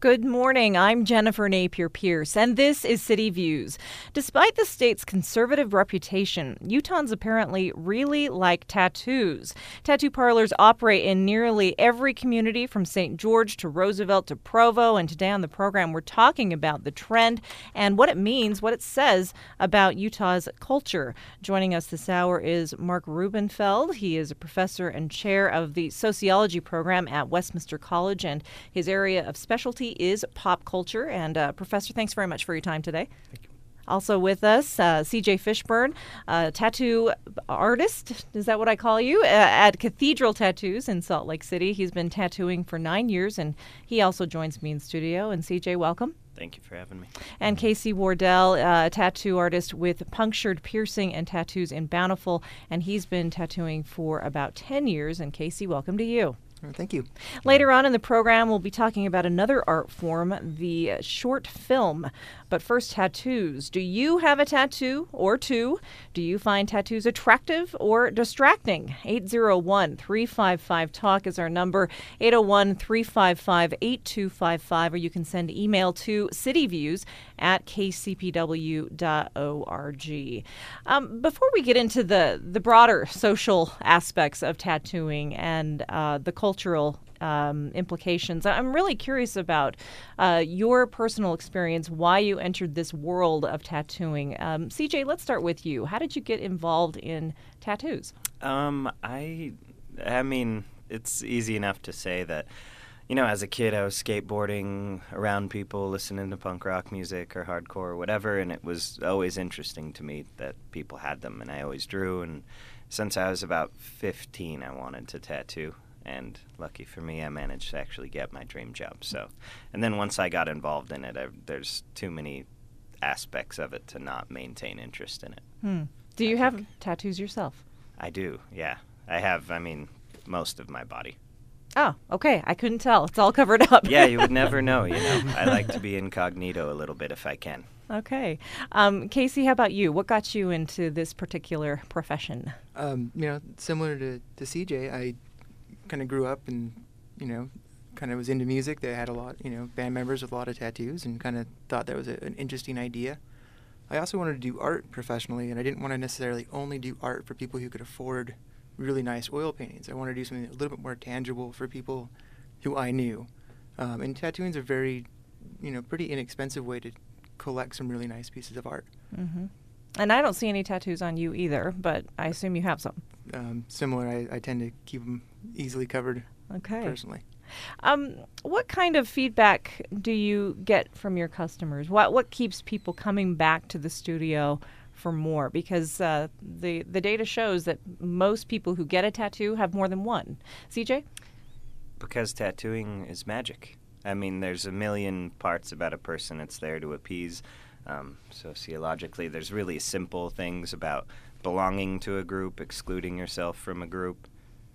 Good morning. I'm Jennifer Napier Pierce, and this is City Views. Despite the state's conservative reputation, Utahns apparently really like tattoos. Tattoo parlors operate in nearly every community from St. George to Roosevelt to Provo, and today on the program we're talking about the trend and what it means, what it says about Utah's culture. Joining us this hour is Mark Rubenfeld. He is a professor and chair of the sociology program at Westminster College, and his area of specialty is pop culture. And Professor, thanks very much for your time today. Thank you. Also with us, CJ Fishburne, tattoo artist, is that what I call you, at Cathedral Tattoos in Salt Lake City. He's been tattooing for 9 years, and he also joins me in studio. And CJ, welcome. Thank you for having me. And Casey Wardell, a tattoo artist with Punctured Piercing and Tattoos in Bountiful, and he's been tattooing for about 10 years. And Casey, welcome to you. Thank you. Later on in the program, we'll be talking about another art form, the short film. But first, tattoos. Do you have a tattoo or two? Do you find tattoos attractive or distracting? 801-355-TALK is our number, 801-355-8255, or you can send email to cityviews@kcpw.org. Before we get into the broader social aspects of tattooing and the cultural implications, I'm really curious about your personal experience, why you entered this world of tattooing. CJ, let's start with you. How did you get involved in tattoos? I mean, it's easy enough to say that, as a kid, I was skateboarding around people, listening to punk rock music or hardcore or whatever, and it was always interesting to me that people had them, and I always drew. And since I was about 15, I wanted to tattoo. And lucky for me, I managed to actually get my dream job. So, and then once I got involved in it, there's too many aspects of it to not maintain interest in it. Do you have tattoos yourself? I do, yeah. I have, most of my body. Oh, okay. I couldn't tell. It's all covered up. Yeah, you would never know, I like to be incognito a little bit if I can. Okay. Casey, how about you? What got you into this particular profession? Similar to CJ, I kind of grew up and, kind of was into music. They had a lot, band members with a lot of tattoos, and kind of thought that was an interesting idea. I also wanted to do art professionally, and I didn't want to necessarily only do art for people who could afford really nice oil paintings. I wanted to do something a little bit more tangible for people who I knew. And tattooing is a very, pretty inexpensive way to collect some really nice pieces of art. Mm-hmm. And I don't see any tattoos on you either, but I assume you have some. Similar, I tend to keep them easily covered. Okay. Personally. What kind of feedback do you get from your customers? What keeps people coming back to the studio for more? Because the data shows that most people who get a tattoo have more than one. CJ? Because tattooing is magic. There's a million parts about a person it's there to appease. Sociologically, there's really simple things about belonging to a group, excluding yourself from a group.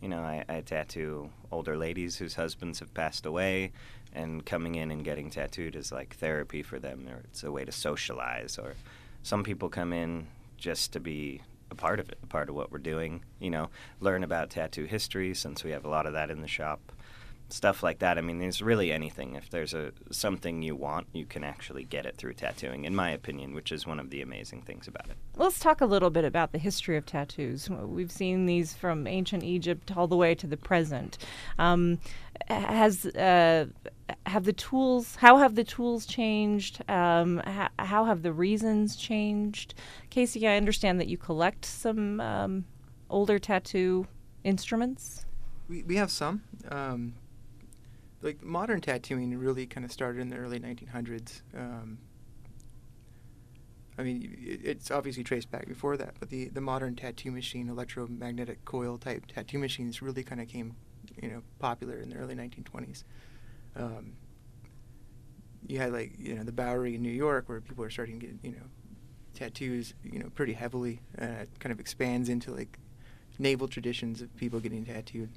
I tattoo older ladies whose husbands have passed away, and coming in and getting tattooed is like therapy for them, or it's a way to socialize. Or some people come in just to be a part of it, a part of what we're doing, learn about tattoo history, since we have a lot of that in the shop. Stuff like that. There's really anything. If there's something you want, you can actually get it through tattooing, in my opinion, which is one of the amazing things about it. Let's talk a little bit about the history of tattoos. We've seen these from ancient Egypt all the way to the present. How have the tools changed? How have the reasons changed? Casey, I understand that you collect some older tattoo instruments. We have some. Like modern tattooing really kind of started in the early 1900s. It's obviously traced back before that, but the modern tattoo machine, electromagnetic coil type tattoo machines, really kind of came, popular in the early 1920s. You had the Bowery in New York, where people are starting to get tattoos, pretty heavily. It kind of expands into naval traditions of people getting tattooed.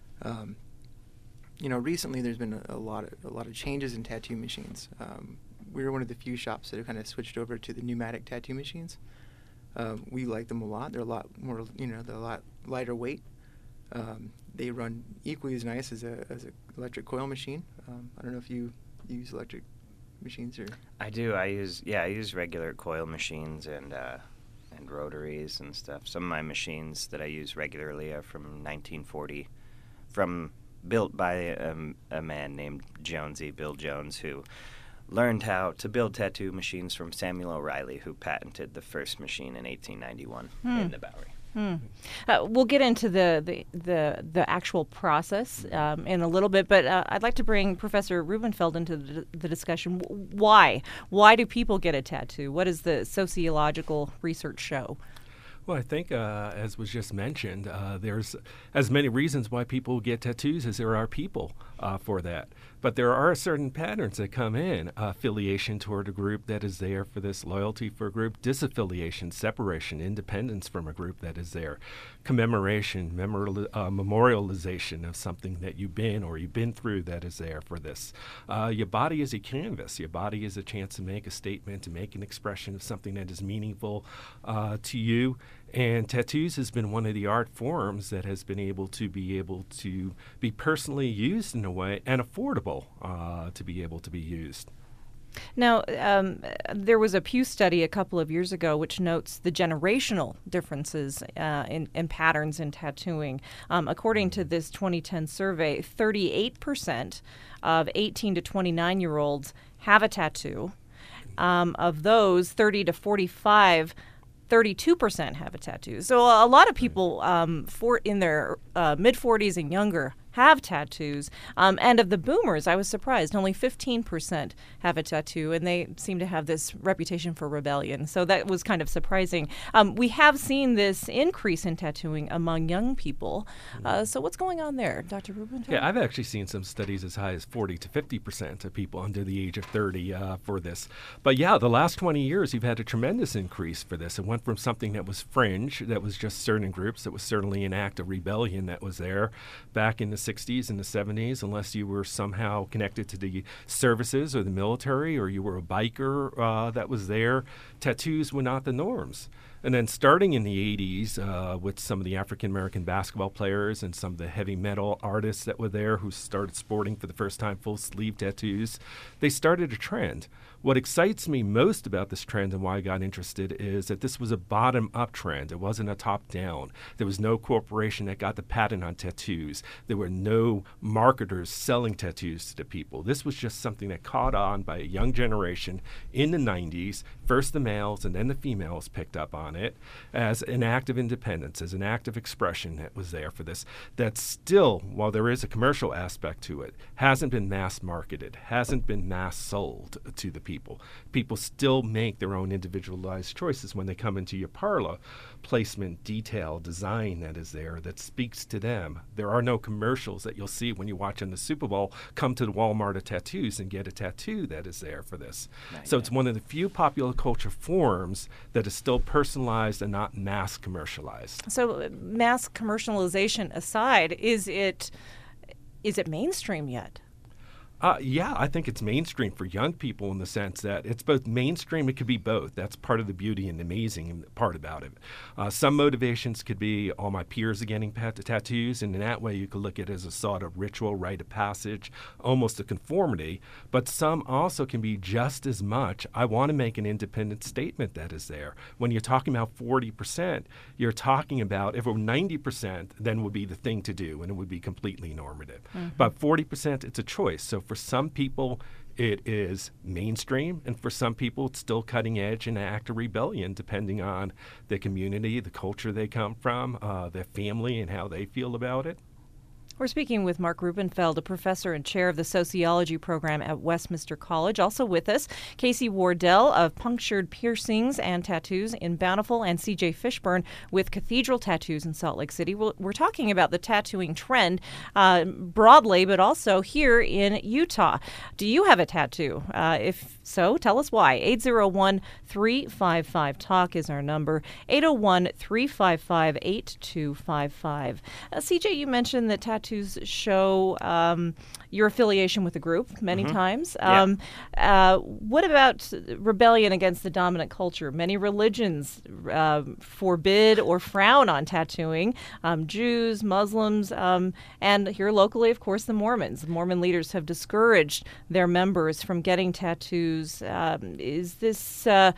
Recently there's been a lot of changes in tattoo machines. We were one of the few shops that have kind of switched over to the pneumatic tattoo machines. We like them a lot. They're a lot more, they're a lot lighter weight. They run equally as nice as a electric coil machine. I don't know if you use electric machines or? I do. I use regular coil machines and rotaries and stuff. Some of my machines that I use regularly are from 1940, built by a man named Bill Jones, who learned how to build tattoo machines from Samuel O'Reilly, who patented the first machine in 1891 in the Bowery. We'll get into the actual process in a little bit, but I'd like to bring Professor Rubenfeld into the discussion. Why? Why do people get a tattoo? What does the sociological research show? Well, I think, as was just mentioned, there's as many reasons why people get tattoos as there are people for that. But there are certain patterns that come in: affiliation toward a group that is there for this, loyalty for a group, disaffiliation, separation, independence from a group that is there, commemoration, memorialization of something that you've been through that is there for this. Your body is a canvas. Your body is a chance to make a statement, to make an expression of something that is meaningful to you. And tattoos has been one of the art forms that has been able to be personally used in a way and affordable to be able to be used. Now, there was a Pew study a couple of years ago which notes the generational differences in patterns in tattooing. According to this 2010 survey, 38% of 18 to 29-year-olds have a tattoo. Of those, 30 to 45 32% have a tattoo. So a lot of people in their mid-40s and younger have tattoos. And of the boomers, I was surprised, only 15% have a tattoo, and they seem to have this reputation for rebellion. So that was kind of surprising. We have seen this increase in tattooing among young people. So what's going on there, Dr. Rubenfeld? Yeah, I've actually seen some studies as high as 40 to 50% of people under the age of 30 for this. But yeah, the last 20 years, you've had a tremendous increase for this. It went from something that was fringe, that was just certain groups, that was certainly an act of rebellion that was there back in the 60s and the 70s, unless you were somehow connected to the services or the military, or you were a biker that was there. Tattoos were not the norms. And then starting in the 80s with some of the African-American basketball players and some of the heavy metal artists that were there who started sporting for the first time full sleeve tattoos, they started a trend. What excites me most about this trend and why I got interested is that this was a bottom-up trend. It wasn't a top-down. There was no corporation that got the patent on tattoos. There were no marketers selling tattoos to the people. This was just something that caught on by a young generation in the 90s. First the males and then the females picked up on it as an act of independence, as an act of expression that was there for this. That still, while there is a commercial aspect to it, hasn't been mass marketed, hasn't been mass sold to the people. People still make their own individualized choices when they come into your parlor. Placement, detail, design that is there that speaks to them. There are no commercials that you'll see when you're watching the Super Bowl. Come to the Walmart of tattoos and get a tattoo that is there for this. So it's one of the few popular culture forms that is still personalized and not mass commercialized. So mass commercialization aside, is it mainstream yet? Yeah, I think it's mainstream for young people in the sense that it's both mainstream, it could be both. That's part of the beauty and amazing part about it. Some motivations could be, all my peers are getting tattoos, and in that way you could look at it as a sort of ritual, rite of passage, almost a conformity. But some also can be just as much, I want to make an independent statement that is there. When you're talking about 40%, you're talking about, if it were 90%, then would be the thing to do, and it would be completely normative. Mm-hmm. But 40%, it's a choice. So for some people, it is mainstream, and for some people, it's still cutting edge and an act of rebellion, depending on the community, the culture they come from, their family, and how they feel about it. We're speaking with Mark Rubenfeld, a professor and chair of the sociology program at Westminster College. Also with us, Casey Wardell of Punctured Piercings and Tattoos in Bountiful, and CJ Fishburne with Cathedral Tattoos in Salt Lake City. We're talking about the tattooing trend broadly, but also here in Utah. Do you have a tattoo? If so, tell us why. 801-355-TALK is our number. 801-355-8255. CJ, you mentioned that tattooing tattoos show your affiliation with a group many times. What about rebellion against the dominant culture? Many religions forbid or frown on tattooing. Jews, Muslims, and here locally, of course, the Mormons. Mormon leaders have discouraged their members from getting tattoos. Is this a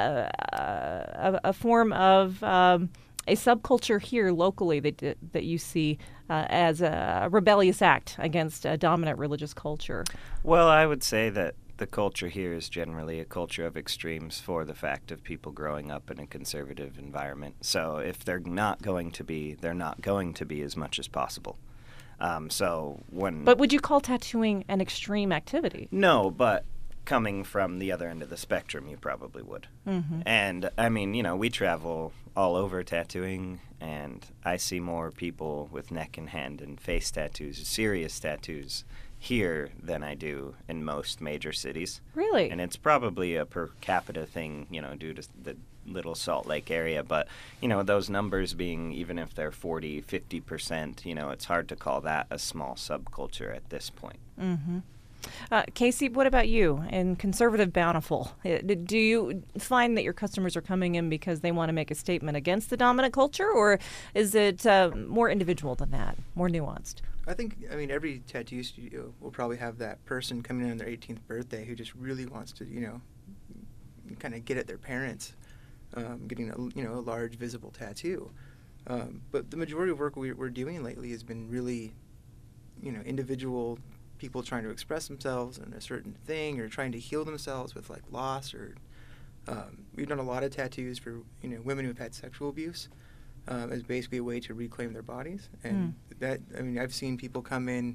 form of a subculture here locally that you see as a rebellious act against a dominant religious culture? Well, I would say that the culture here is generally a culture of extremes for the fact of people growing up in a conservative environment. So if they're not going to be, they're not going to be as much as possible. But would you call tattooing an extreme activity? No, but coming from the other end of the spectrum, you probably would. Mm-hmm. And, I mean, we travel all over tattooing, and I see more people with neck and hand and face tattoos, serious tattoos, here than I do in most major cities. Really? And it's probably a per capita thing, due to the little Salt Lake area. But, those numbers being, even if they're 40, 50%, it's hard to call that a small subculture at this point. Mm-hmm. Casey, what about you in conservative Bountiful? Do you find that your customers are coming in because they want to make a statement against the dominant culture, or is it more individual than that, more nuanced? I think, every tattoo studio will probably have that person coming in on their 18th birthday who just really wants to, kind of get at their parents, getting a large visible tattoo. But the majority of work we're doing lately has been really, individual people trying to express themselves in a certain thing, or trying to heal themselves with like loss, or we've done a lot of tattoos for women who've had sexual abuse as basically a way to reclaim their bodies. And that, I've seen people come in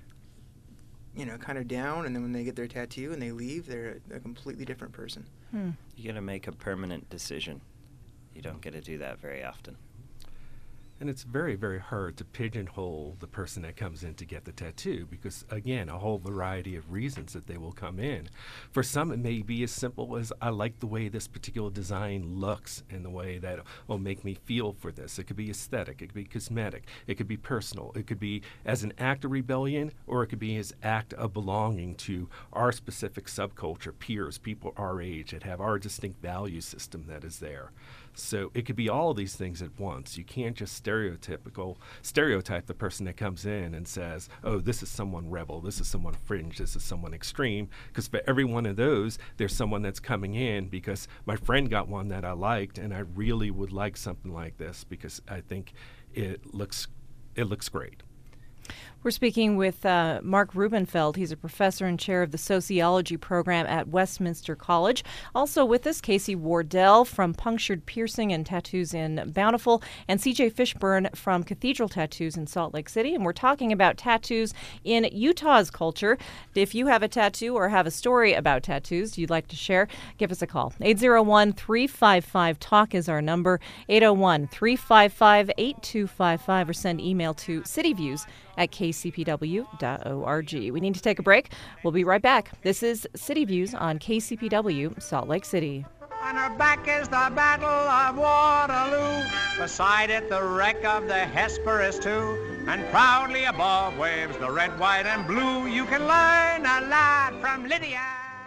kind of down, and then when they get their tattoo and they leave, they're a completely different person. You got to make a permanent decision. You don't get to do that very often. And it's very, very hard to pigeonhole the person that comes in to get the tattoo because, again, a whole variety of reasons that they will come in. For some, it may be as simple as, I like the way this particular design looks and the way that will make me feel for this. It could be aesthetic. It could be cosmetic. It could be personal. It could be as an act of rebellion, or it could be as act of belonging to our specific subculture, peers, people our age that have our distinct value system that is there. So it could be all of these things at once. You can't just stereotype the person that comes in and says, oh, this is someone rebel, this is someone fringe, this is someone extreme. Because for every one of those, there's someone that's coming in because my friend got one that I liked, and I really would like something like this because I think it looks great. We're speaking with Mark Rubenfeld. He's a professor and chair of the sociology program at Westminster College. Also with us, Casey Wardell from Punctured Piercing and Tattoos in Bountiful, and CJ Fishburne from Cathedral Tattoos in Salt Lake City. And we're talking about tattoos in Utah's culture. If you have a tattoo or have a story about tattoos you'd like to share, give us a call. 801-355-TALK is our number, 801-355-8255, or send email to cityviews@kcpw.org. We need to take a break. We'll be right back. This is City Views on KCPW, Salt Lake City. On her back is the Battle of Waterloo. Beside it, the wreck of the Hesperus too. And proudly above waves the red, white, and blue. You can learn a lot from Lydia.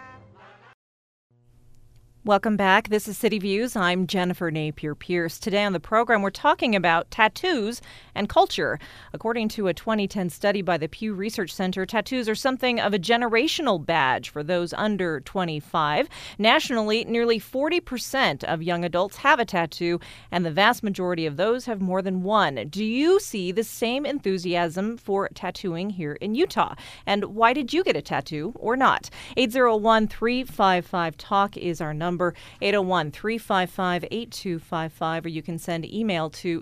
Welcome back. This is City Views. I'm Jennifer Napier-Pierce. Today on the program, we're talking about tattoos and culture. According to a 2010 study by the Pew Research Center, tattoos are something of a generational badge for those under 25. Nationally, nearly 40% of young adults have a tattoo, and the vast majority of those have more than one. Do you see the same enthusiasm for tattooing here in Utah? And why did you get a tattoo or not? 801-355-TALK is our number. 801-355-8255, or you can send email to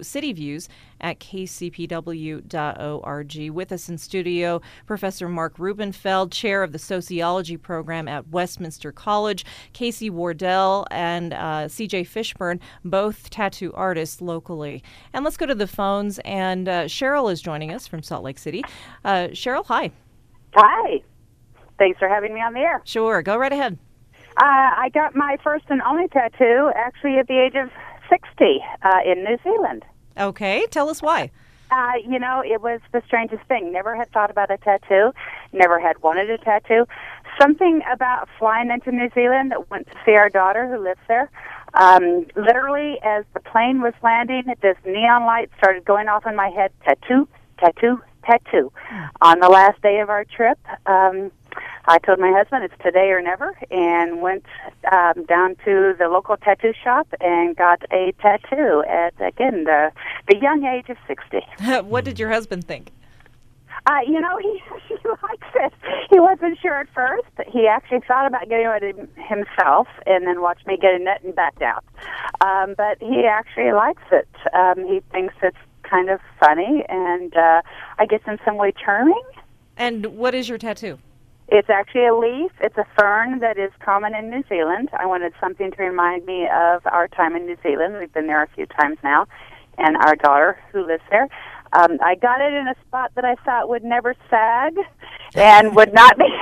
cityviews@kcpw.org. With us in studio, Professor Mark Rubenfeld, chair of the sociology program at Westminster College, Casey Wardell, and CJ Fishburne, both tattoo artists locally. And let's go to the phones, and Cheryl is joining us from Salt Lake City. Cheryl, hi. Hi. Thanks for having me on the air. Sure, go right ahead. I got my first and only tattoo actually at the age of 60 in New Zealand. Okay, tell us why. It was the strangest thing. Never had thought about a tattoo. Never had wanted a tattoo. Something about flying into New Zealand, went to see our daughter who lives there. Literally, as the plane was landing, this neon light started going off in my head. Tattoo, tattoo, tattoo. On the last day of our trip, I told my husband it's today or never, and went down to the local tattoo shop and got a tattoo at, again, the young age of 60. What did your husband think? He likes it. He wasn't sure at first. He actually thought about getting it himself and then watched me get a nut and backed out. But he actually likes it. He thinks it's kind of funny and I guess in some way charming. And what is your tattoo? It's actually a leaf. It's a fern that is common in New Zealand. I wanted something to remind me of our time in New Zealand. We've been there a few times now, and our daughter who lives there. I got it in a spot that I thought would never sag and would not be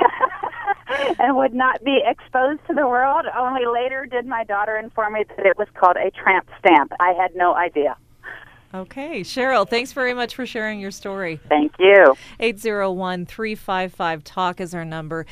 exposed to the world. Only later did my daughter inform me that it was called a tramp stamp. I had no idea. Okay, Cheryl, thanks very much for sharing your story. Thank you. 801-355-TALK is our number.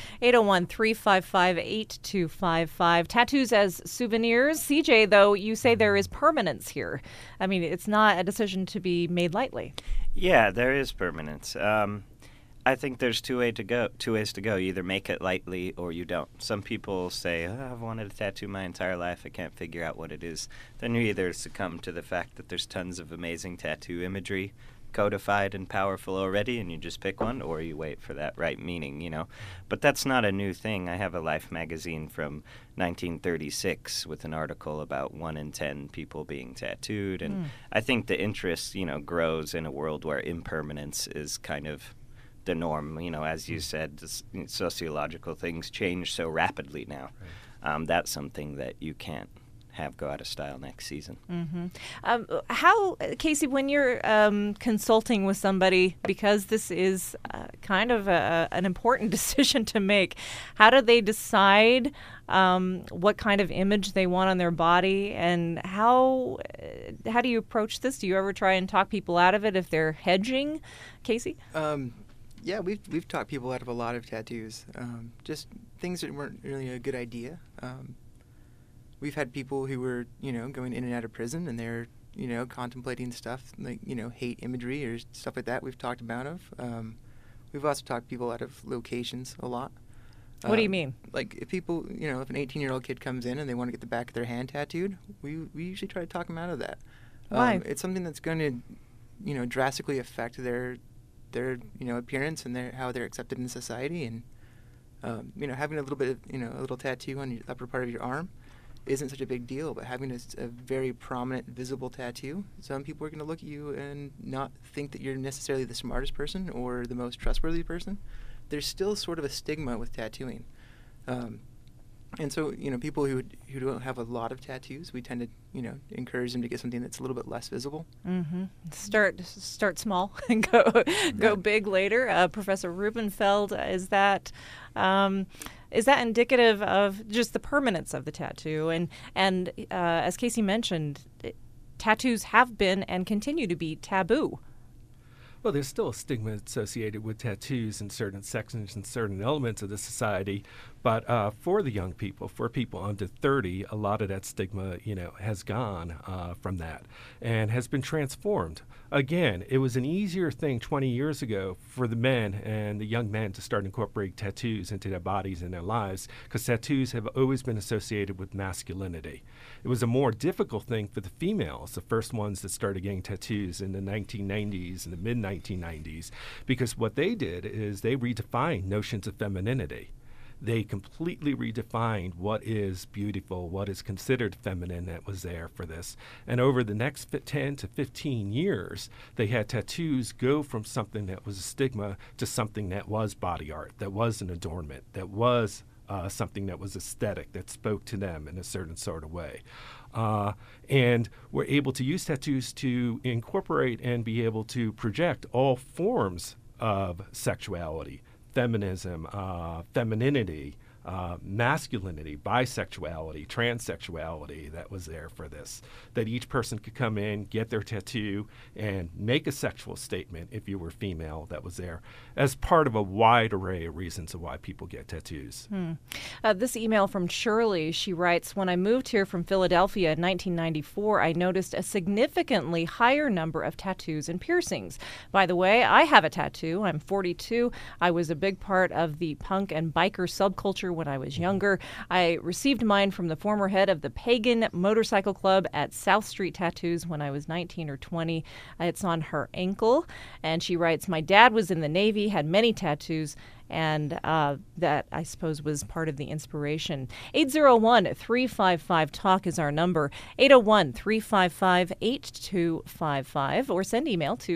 801-355-8255. Tattoos as souvenirs. CJ, though, you say there is permanence here. I mean, it's not a decision to be made lightly. Yeah, there is permanence. I think there's two ways to go. You either make it lightly or you don't. Some people say, I've wanted a tattoo my entire life. I can't figure out what it is. Then you either succumb to the fact that there's tons of amazing tattoo imagery codified and powerful already, and you just pick one, or you wait for that right meaning, But that's not a new thing. I have a Life magazine from 1936 with an article about 1 in 10 people being tattooed, and I think the interest, grows in a world where impermanence is kind of the norm. As you said, sociological things change so rapidly now. Right. That's something that you can't have go out of style next season. Mm-hmm. How, Casey, when you're consulting with somebody, because this is kind of an important decision to make, how do they decide what kind of image they want on their body, and how do you approach this? Do you ever try and talk people out of it if they're hedging, Casey? Yeah, we've talked people out of a lot of tattoos. Just things that weren't really a good idea. We've had people who were, going in and out of prison, and they're, contemplating stuff like, hate imagery or stuff like that. We've talked about we've also talked people out of locations a lot. What do you mean? Like if people, if an 18-year-old kid comes in and they want to get the back of their hand tattooed, we usually try to talk them out of that. Why? It's something that's going to, drastically affect their appearance and how they're accepted in society, and having a little bit of a little tattoo on your upper part of your arm isn't such a big deal, but having a very prominent, visible tattoo, some people are going to look at you and not think that you're necessarily the smartest person or the most trustworthy person. There's still sort of a stigma with tattooing, and so people who don't have a lot of tattoos, we tend to encourage them to get something that's a little bit less visible. Mm-hmm. Start small and go big later. Professor Rubenfeld, is that indicative of just the permanence of the tattoo? And as Casey mentioned, tattoos have been and continue to be taboo. Well, there's still a stigma associated with tattoos in certain sections and certain elements of the society. But for the young people, for people under 30, a lot of that stigma, has gone from that and has been transformed. Again, it was an easier thing 20 years ago for the men and the young men to start incorporating tattoos into their bodies and their lives, because tattoos have always been associated with masculinity. It was a more difficult thing for the females, the first ones that started getting tattoos in the 1990s and the mid-1990s, because what they did is they redefined notions of femininity. They completely redefined what is beautiful, what is considered feminine that was there for this. And over the next 10 to 15 years, they had tattoos go from something that was a stigma to something that was body art, that was an adornment, that was something that was aesthetic, that spoke to them in a certain sort of way. And we're able to use tattoos to incorporate and be able to project all forms of sexuality, feminism, femininity, masculinity, bisexuality, transsexuality that was there for this. That each person could come in, get their tattoo, and make a sexual statement if you were female that was there as part of a wide array of reasons of why people get tattoos. This email from Shirley, she writes, when I moved here from Philadelphia in 1994, I noticed a significantly higher number of tattoos and piercings. By the way, I have a tattoo. I'm 42. I was a big part of the punk and biker subculture when I was younger. I received mine from the former head of the Pagan Motorcycle Club at South Street Tattoos when I was 19 or 20. It's on her ankle. And she writes, my dad was in the Navy, had many tattoos, and that, I suppose, was part of the inspiration. 801-355-TALK is our number, 801-355-8255, or send email to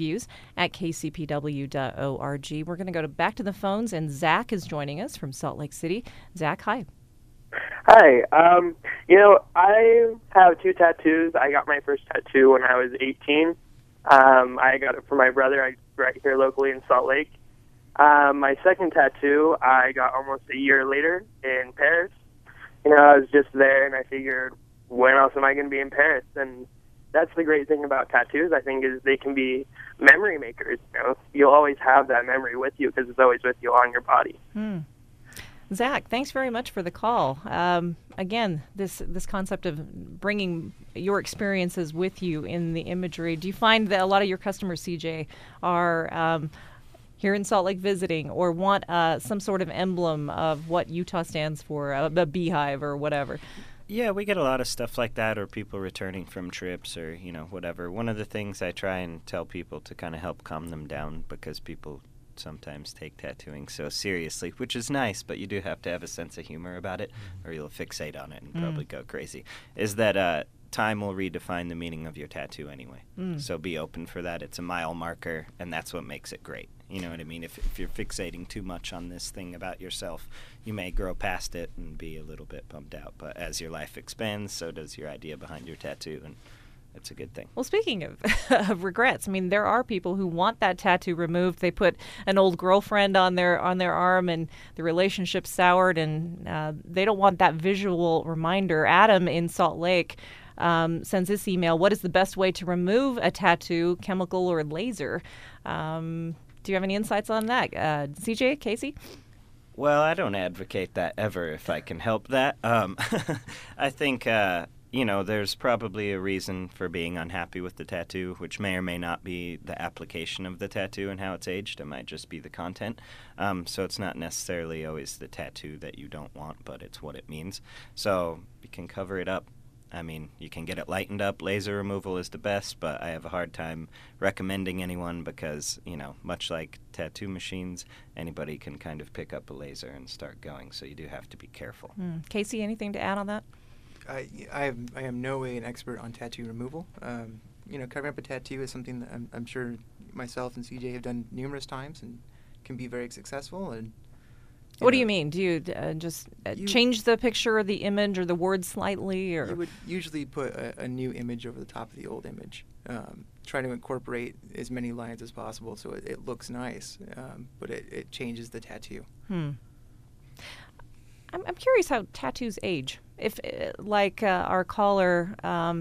cityviews@kcpw.org. We're going to go back to the phones, and Zach is joining us from Salt Lake City. Zach, hi. Hi. I have 2 tattoos. I got my first tattoo when I was 18. I got it for my brother right here locally in Salt Lake. My second tattoo I got almost a year later in Paris. I was just there, and I figured, when else am I going to be in Paris? And that's the great thing about tattoos, I think, is they can be memory makers. You'll always have that memory with you because it's always with you on your body. Zach, thanks very much for the call. Again, this concept of bringing your experiences with you in the imagery, do you find that a lot of your customers, CJ, are here in Salt Lake visiting or want some sort of emblem of what Utah stands for, a beehive or whatever? Yeah, we get a lot of stuff like that, or people returning from trips or, whatever. One of the things I try and tell people to kind of help calm them down, because people sometimes take tattooing so seriously, which is nice, but you do have to have a sense of humor about it, or you'll fixate on it and probably go crazy, is that time will redefine the meaning of your tattoo anyway. So be open for that. It's a mile marker, and that's what makes it great. You know what I mean? If you're fixating too much on this thing about yourself, you may grow past it and be a little bit bummed out. But as your life expands, so does your idea behind your tattoo, and it's a good thing. Well, speaking of regrets, I mean, there are people who want that tattoo removed. They put an old girlfriend on their arm, and the relationship soured, and they don't want that visual reminder. Adam in Salt Lake sends this email: what is the best way to remove a tattoo, chemical or laser? Do you have any insights on that? CJ, Casey? Well, I don't advocate that ever if I can help that. I think, there's probably a reason for being unhappy with the tattoo, which may or may not be the application of the tattoo and how it's aged. It might just be the content. So it's not necessarily always the tattoo that you don't want, but it's what it means. So you can cover it up. I mean, you can get it lightened up. Laser removal is the best, but I have a hard time recommending anyone because, much like tattoo machines, anybody can kind of pick up a laser and start going, so you do have to be careful. Casey, anything to add on that? I am no way an expert on tattoo removal. Covering up a tattoo is something that I'm sure myself and CJ have done numerous times and can be very successful. And what do you mean? Do you just change the picture or the image or the word slightly? Or? You would usually put a new image over the top of the old image. Try to incorporate as many lines as possible so it looks nice, but it changes the tattoo. I'm curious how tattoos age. If, like our caller,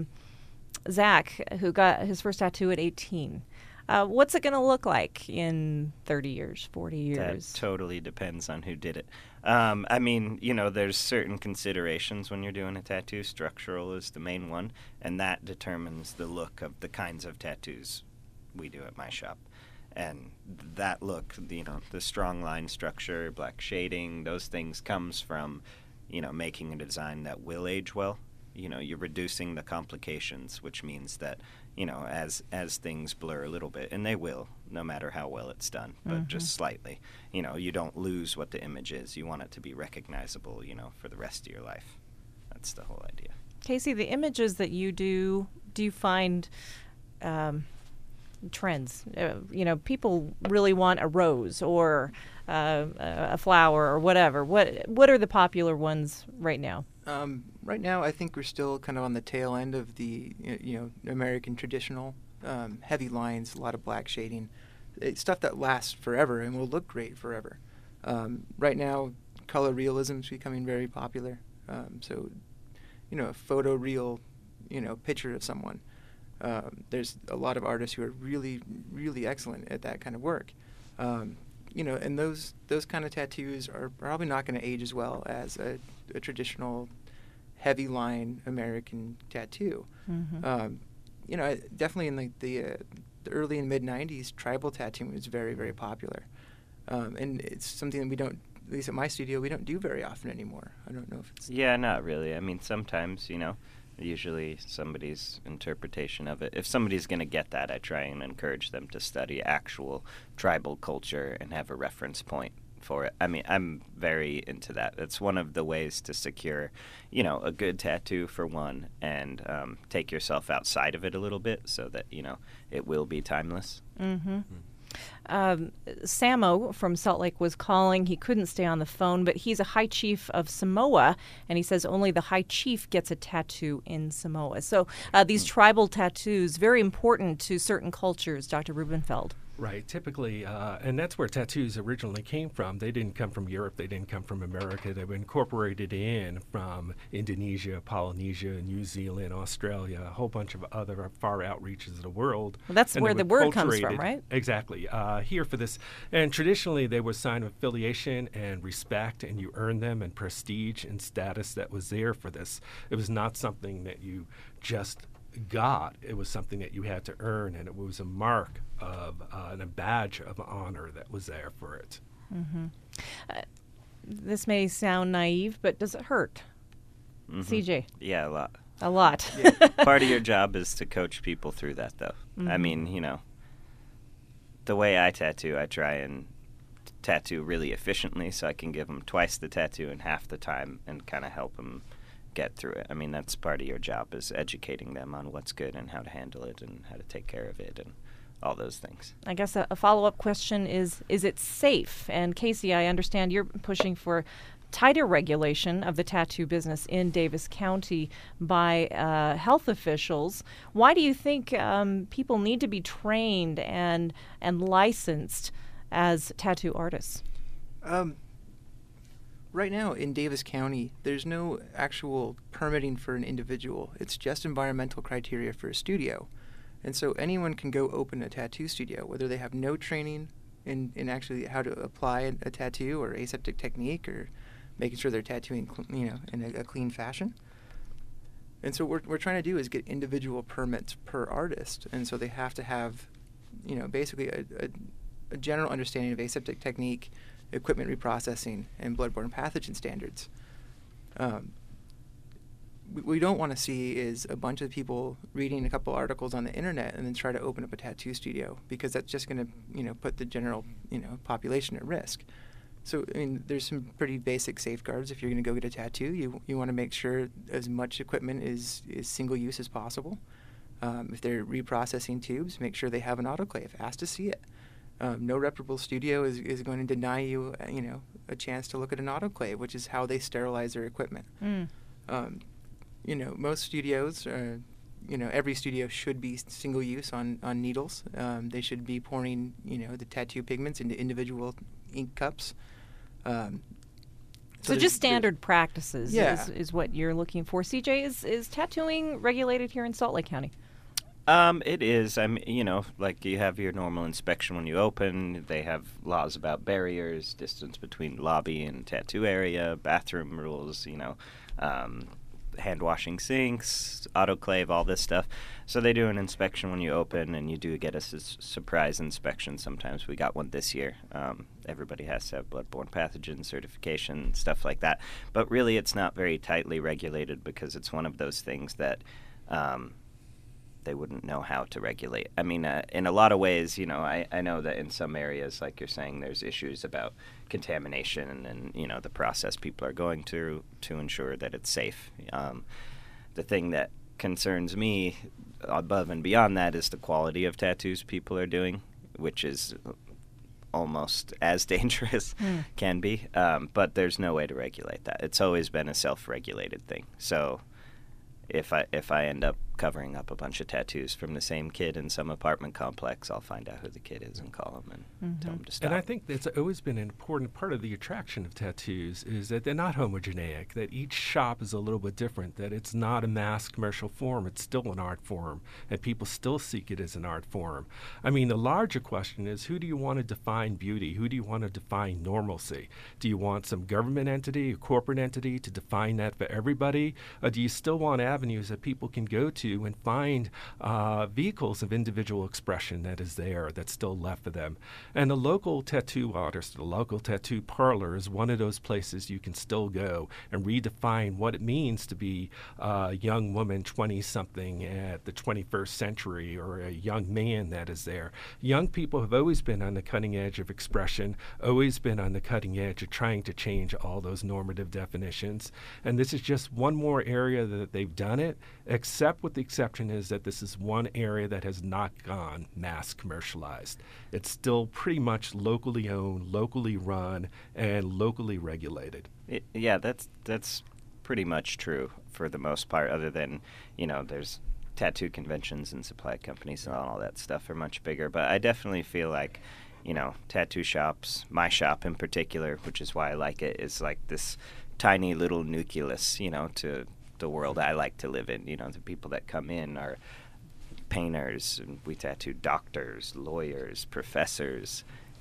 Zach, who got his first tattoo at 18, what's it going to look like in 30 years, 40 years? That totally depends on who did it. There's certain considerations when you're doing a tattoo. Structural is the main one, and that determines the look of the kinds of tattoos we do at my shop. And that look, the strong line structure, black shading, those things comes from, making a design that will age well. You're reducing the complications, which means that, as things blur a little bit, and they will, no matter how well it's done, but just slightly, you don't lose what the image is. You want it to be recognizable, for the rest of your life. That's the whole idea. Casey, the images that you do you find trends? People really want a rose or a flower or whatever. What are the popular ones right now? Right now, I think we're still kind of on the tail end of the American traditional heavy lines, a lot of black shading, stuff that lasts forever and will look great forever. Right now, color realism is becoming very popular. So, a photoreal, picture of someone. There's a lot of artists who are really, really excellent at that kind of work. And those kind of tattoos are probably not going to age as well as a traditional heavy line American tattoo. Definitely in the early and mid 90s, tribal tattooing was very, very popular. And it's something that we don't, at least at my studio, we don't do very often anymore. I don't know if it's... Yeah, not really. I mean, sometimes, usually somebody's interpretation of it. If somebody's going to get that, I try and encourage them to study actual tribal culture and have a reference point for it. I mean, I'm very into that. It's one of the ways to secure, a good tattoo for one, and take yourself outside of it a little bit so that, it will be timeless. Samo from Salt Lake was calling. He couldn't stay on the phone, but he's a high chief of Samoa, and he says only the high chief gets a tattoo in Samoa. So these tribal tattoos, very important to certain cultures, Dr. Rubenfeld. Right, typically, and that's where tattoos originally came from. They didn't come from Europe, they didn't come from America. They were incorporated in from Indonesia, Polynesia, New Zealand, Australia, a whole bunch of other far out reaches of the world. Well, that's where the word comes from, right? Exactly, here for this. And traditionally, they were a sign of affiliation and respect, and you earned them, and prestige and status that was there for this. It was not something that you just got. It was something that you had to earn, and it was a mark of and a badge of honor that was there for it. This may sound naive, but does it hurt? CJ? Yeah, a lot. A lot. Yeah. Part of your job is to coach people through that, though. I mean, the way I tattoo, I try and tattoo really efficiently so I can give them twice the tattoo in half the time and kind of help them get through it. I mean, that's part of your job, is educating them on what's good and how to handle it and how to take care of it and all those things. I guess a follow-up question is it safe? And Casey, I understand you're pushing for tighter regulation of the tattoo business in Davis County by health officials. Why do you think people need to be trained and licensed as tattoo artists? Right now in Davis County, there's no actual permitting for an individual. It's just environmental criteria for a studio. And so anyone can go open a tattoo studio, whether they have no training in actually how to apply a tattoo or aseptic technique or making sure they're tattooing in a clean fashion. And so what we're trying to do is get individual permits per artist. And so they have to have, basically a general understanding of aseptic technique, equipment reprocessing, and bloodborne pathogen standards. What we don't want to see is a bunch of people reading a couple articles on the internet and then try to open up a tattoo studio, because that's just going to put the general population at risk. So I mean, there's some pretty basic safeguards. If you're going to go get a tattoo, you want to make sure as much equipment is single use as possible. If they're reprocessing tubes, make sure they have an autoclave. Ask to see it. No reputable studio is going to deny you, a chance to look at an autoclave, which is how they sterilize their equipment. Most studios, every studio should be single use on needles. They should be pouring, the tattoo pigments into individual ink cups. So just standard practices is what you're looking for. CJ, is tattooing regulated here in Salt Lake County? It is. Like you have your normal inspection when you open. They have laws about barriers, distance between lobby and tattoo area, bathroom rules, hand washing sinks, autoclave, all this stuff. So they do an inspection when you open, and you do get a surprise inspection sometimes. We got one this year. Everybody has to have bloodborne pathogen certification, stuff like that. But really, it's not very tightly regulated because it's one of those things that they wouldn't know how to regulate. I mean, in a lot of ways, I know that in some areas, like you're saying, there's issues about contamination and, the process people are going through to ensure that it's safe. The thing that concerns me above and beyond that is the quality of tattoos people are doing, which is almost as dangerous can be. But there's no way to regulate that. It's always been a self-regulated thing. So if I end up covering up a bunch of tattoos from the same kid in some apartment complex, I'll find out who the kid is and call him and tell him to stop. And I think that's always been an important part of the attraction of tattoos is that they're not homogeneic, that each shop is a little bit different, that it's not a mass commercial form, it's still an art form, and people still seek it as an art form. I mean, the larger question is, who do you want to define beauty? Who do you want to define normalcy? Do you want some government entity, a corporate entity to define that for everybody? Or do you still want avenues that people can go to and find vehicles of individual expression that is there, that's still left for them? And the local tattoo artist, the local tattoo parlor is one of those places you can still go and redefine what it means to be a young woman, 20-something at the 21st century, or a young man that is there. Young people have always been on the cutting edge of expression, always been on the cutting edge of trying to change all those normative definitions. And this is just one more area that they've done it, except with the exception is that this is one area that has not gone mass commercialized. It's still pretty much locally owned, locally run, and locally regulated. Yeah, that's pretty much true for the most part, other than, there's tattoo conventions and supply companies and all that stuff are much bigger. But I definitely feel like, tattoo shops, my shop in particular, which is why I like it, is like this tiny little nucleus, to the world I like to live in. The people that come in are painters, and we tattoo doctors, lawyers, professors,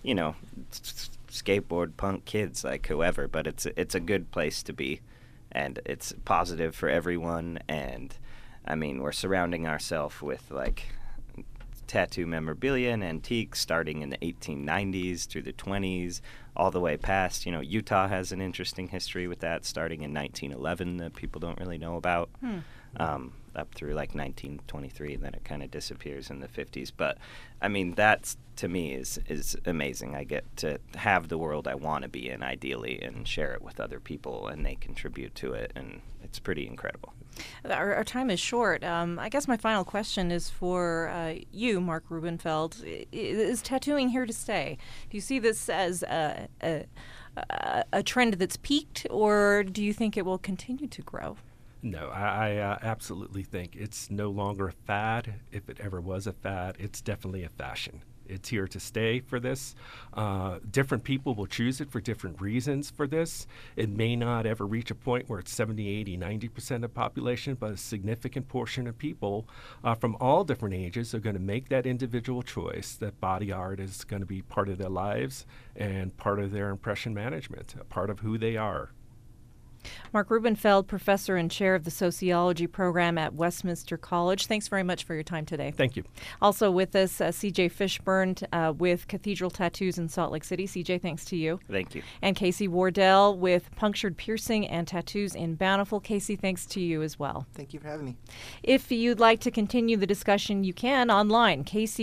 skateboard punk kids, like whoever. But it's a good place to be, and it's positive for everyone. And I mean, we're surrounding ourselves with like tattoo memorabilia and antiques starting in the 1890s through the 20s, all the way past. Utah has an interesting history with that, starting in 1911 that people don't really know about, up through like 1923, and then it kind of disappears in the 50s. But I mean, that's, to me, is amazing. I get to have the world I want to be in, ideally, and share it with other people, and they contribute to it, and it's pretty incredible. Our time is short. I guess my final question is for you, Mark Rubenfeld. Is tattooing here to stay? Do you see this as a trend that's peaked, or do you think it will continue to grow? No, I absolutely think it's no longer a fad. If it ever was a fad, it's definitely a fashion. It's here to stay for this. Different people will choose it for different reasons for this. It may not ever reach a point where it's 70, 80, 90% of the population, but a significant portion of people from all different ages are going to make that individual choice that body art is going to be part of their lives and part of their impression management, a part of who they are. Mark Rubenfeld, professor and chair of the sociology program at Westminster College. Thanks very much for your time today. Thank you. Also with us, CJ Fishburne with Cathedral Tattoos in Salt Lake City. CJ, thanks to you. Thank you. And Casey Wardell with Punctured Piercing and Tattoos in Bountiful. Casey, thanks to you as well. Thank you for having me. If you'd like to continue the discussion, you can online,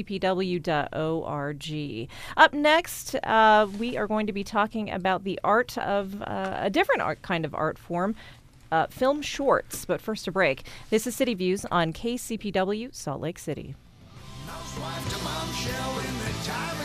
kcpw.org. Up next, we are going to be talking about the art of a different kind of art form, film shorts. But first, a break. This is City Views on KCPW Salt Lake City.